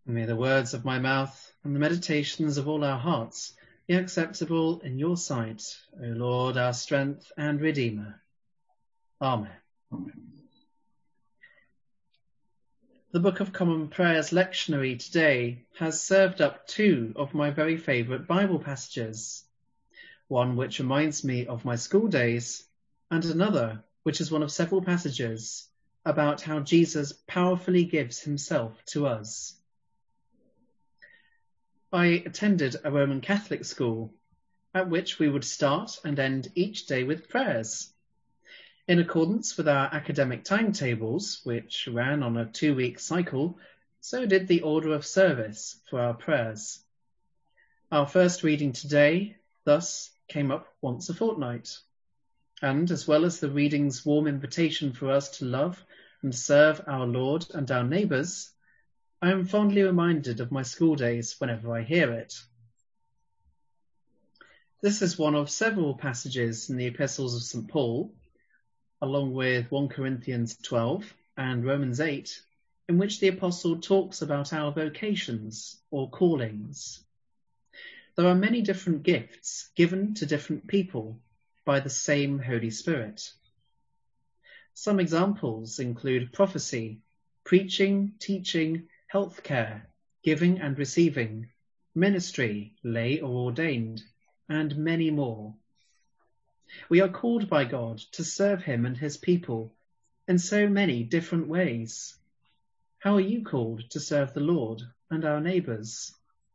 May the words of my mouth and the meditations of all our hearts be acceptable in your sight, O Lord, our strength and Redeemer. Amen. Amen. The Book of Common Prayer's lectionary today has served up two of my very favourite Bible passages, one which reminds me of my school days, and another which is one of several passages about how Jesus powerfully gives himself to us. I attended a Roman Catholic school, at which we would start and end each day with prayers. In accordance with our academic timetables, which ran on a 2-week cycle, so did the order of service for our prayers. Our first reading today thus came up once a fortnight, and as well as the reading's warm invitation for us to love and serve our Lord and our neighbours, I am fondly reminded of my school days whenever I hear it. This is one of several passages in the epistles of St. Paul, along with 1 Corinthians 12 and Romans 8, in which the apostle talks about our vocations or callings. There are many different gifts given to different people by the same Holy Spirit. Some examples include prophecy, preaching, teaching, healthcare, giving and receiving, ministry, lay or ordained, and many more. We are called by God to serve him and his people in so many different ways. How are you called to serve the Lord and our neighbours?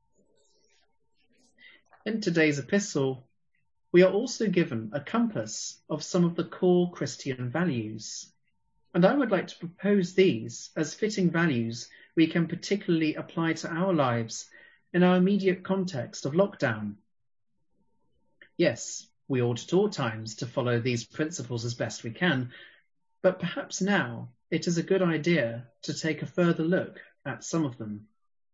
In today's epistle, we are also given a compass of some of the core Christian values, and I would like to propose these as fitting values we can particularly apply to our lives in our immediate context of lockdown. Yes, we ought at all times to follow these principles as best we can, but perhaps now it is a good idea to take a further look at some of them.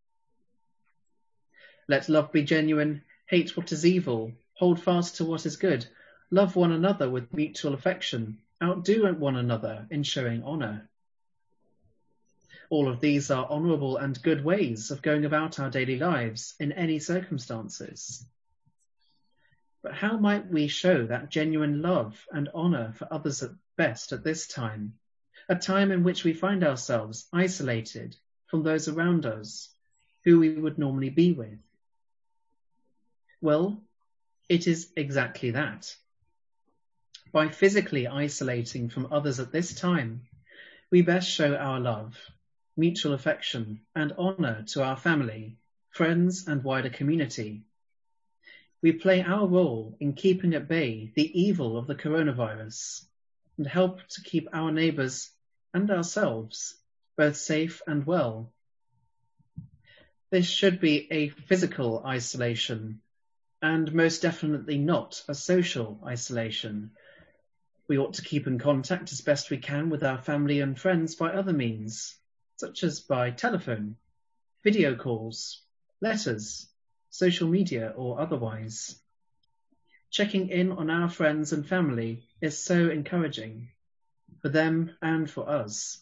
Let love be genuine, hate what is evil, hold fast to what is good, love one another with mutual affection, outdo one another in showing honour. All of these are honourable and good ways of going about our daily lives in any circumstances. But how might we show that genuine love and honour for others at best at this time, a time in which we find ourselves isolated from those around us who we would normally be with? Well, it is exactly that. By physically isolating from others at this time, we best show our love, mutual affection, and honour to our family, friends, and wider community. We play our role in keeping at bay the evil of the coronavirus and help to keep our neighbours and ourselves both safe and well. This should be a physical isolation, and most definitely not a social isolation. We ought to keep in contact as best we can with our family and friends by other means, such as by telephone, video calls, letters, social media or otherwise. Checking in on our friends and family is so encouraging, for them and for us.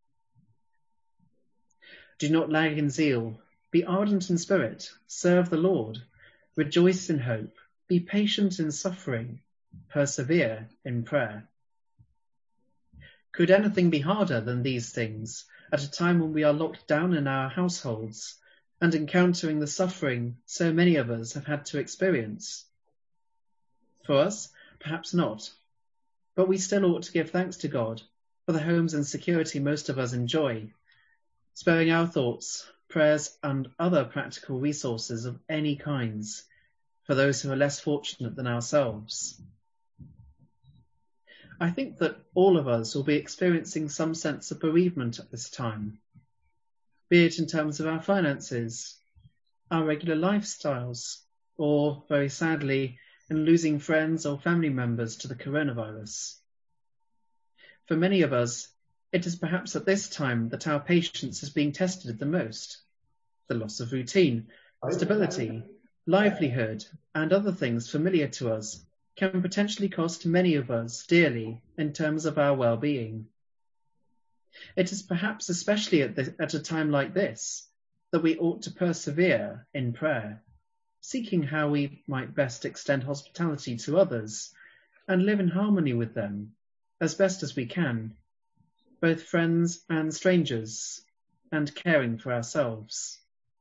Do not lag in zeal, be ardent in spirit, serve the Lord, rejoice in hope, be patient in suffering, persevere in prayer. Could anything be harder than these things at a time when we are locked down in our households and encountering the suffering so many of us have had to experience? For us, perhaps not, but we still ought to give thanks to God for the homes and security most of us enjoy, sparing our thoughts, prayers, and other practical resources of any kinds for those who are less fortunate than ourselves. I think that all of us will be experiencing some sense of bereavement at this time, be it in terms of our finances, our regular lifestyles, or, very sadly, in losing friends or family members to the coronavirus. For many of us, it is perhaps at this time that our patience is being tested the most. The loss of routine, stability, livelihood, and other things familiar to us can potentially cost many of us dearly in terms of our well-being. It is perhaps especially at a time like this that we ought to persevere in prayer, seeking how we might best extend hospitality to others and live in harmony with them as best as we can, both friends and strangers, and caring for ourselves.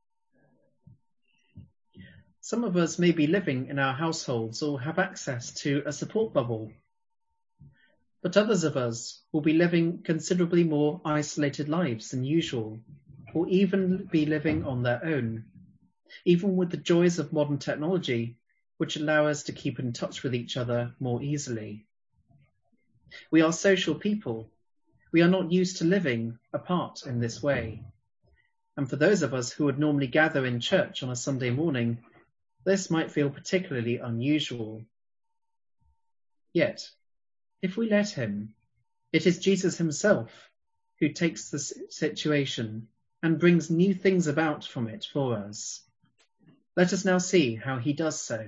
Some of us may be living in our households or have access to a support bubble, but others of us will be living considerably more isolated lives than usual, or even be living on their own, even with the joys of modern technology, which allow us to keep in touch with each other more easily. We are social people. We are not used to living apart in this way. And for those of us who would normally gather in church on a Sunday morning, this might feel particularly unusual. Yet, if we let him, it is Jesus himself who takes the situation and brings new things about from it for us. Let us now see how he does so.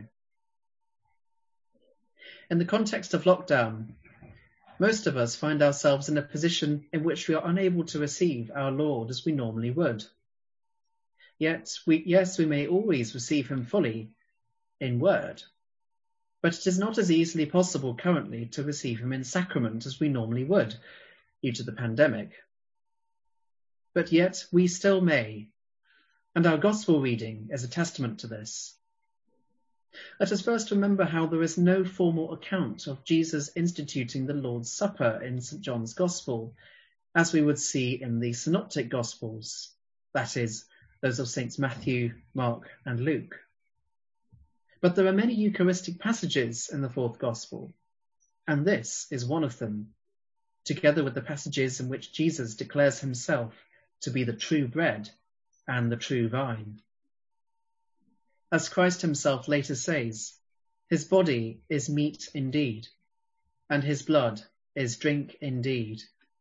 In the context of lockdown, most of us find ourselves in a position in which we are unable to receive our Lord as we normally would. Yet, we may always receive him fully in word, but it is not as easily possible currently to receive him in sacrament as we normally would, due to the pandemic. But yet we still may, and our gospel reading is a testament to this. Let us first remember how there is no formal account of Jesus instituting the Lord's Supper in St. John's Gospel, as we would see in the Synoptic Gospels, that is, those of Saints Matthew, Mark, and Luke. But there are many Eucharistic passages in the fourth Gospel, and this is one of them, together with the passages in which Jesus declares himself to be the true bread and the true vine. As Christ himself later says, his body is meat indeed, and his blood is drink indeed.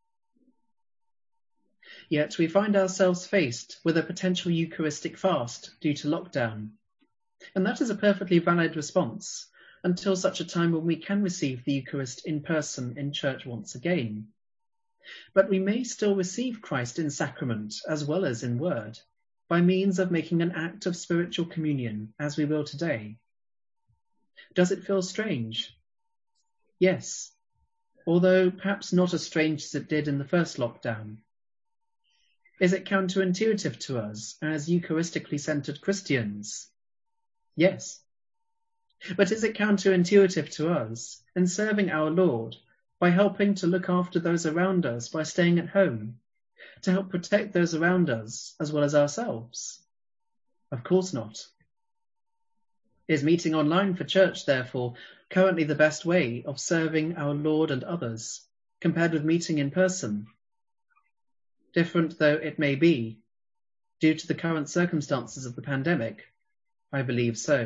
Yet we find ourselves faced with a potential Eucharistic fast due to lockdown, and that is a perfectly valid response until such a time when we can receive the Eucharist in person in church once again. But we may still receive Christ in sacrament as well as in word, by means of making an act of spiritual communion, as we will today. Does it feel strange? Yes, although perhaps not as strange as it did in the first lockdown. Is it counterintuitive to us as Eucharistically centered Christians? Yes. But is it counterintuitive to us in serving our Lord by helping to look after those around us by staying at home, to help protect those around us as well as ourselves? Of course not. Is meeting online for church, therefore, currently the best way of serving our Lord and others, compared with meeting in person? Different though it may be, due to the current circumstances of the pandemic, I believe so.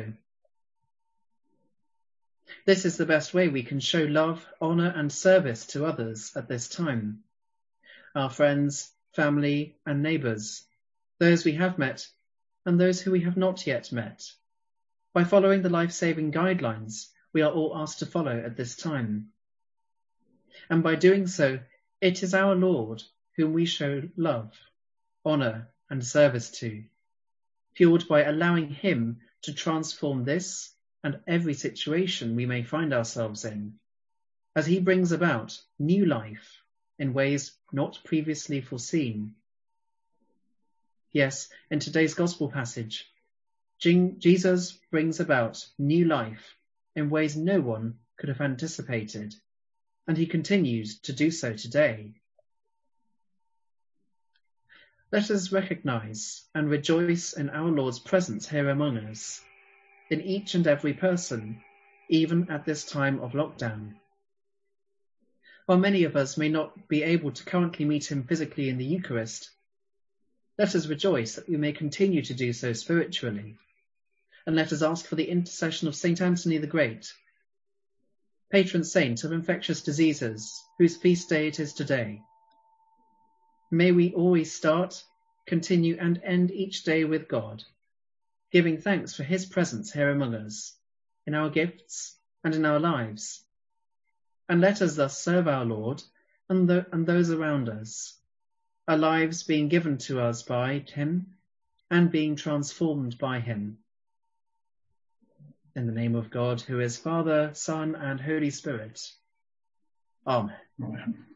This is the best way we can show love, honour and service to others at this time. Our friends, family and neighbours, those we have met and those who we have not yet met, by following the life-saving guidelines we are all asked to follow at this time. And by doing so, it is our Lord whom we show love, honour and service to, fueled by allowing him to transform this and every situation we may find ourselves in, as he brings about new life in ways not previously foreseen. Yes, in today's gospel passage, Jesus brings about new life in ways no one could have anticipated, and he continues to do so today. Let us recognise and rejoice in our Lord's presence here among us, in each and every person, even at this time of lockdown. While many of us may not be able to currently meet him physically in the Eucharist, let us rejoice that we may continue to do so spiritually, and let us ask for the intercession of St. Anthony the Great, patron saint of infectious diseases, whose feast day it is today. May we always start, continue and end each day with God, giving thanks for his presence here among us, in our gifts and in our lives. And let us thus serve our Lord and those around us, our lives being given to us by him, and being transformed by him. In the name of God, who is Father, Son, and Holy Spirit. Amen. Amen.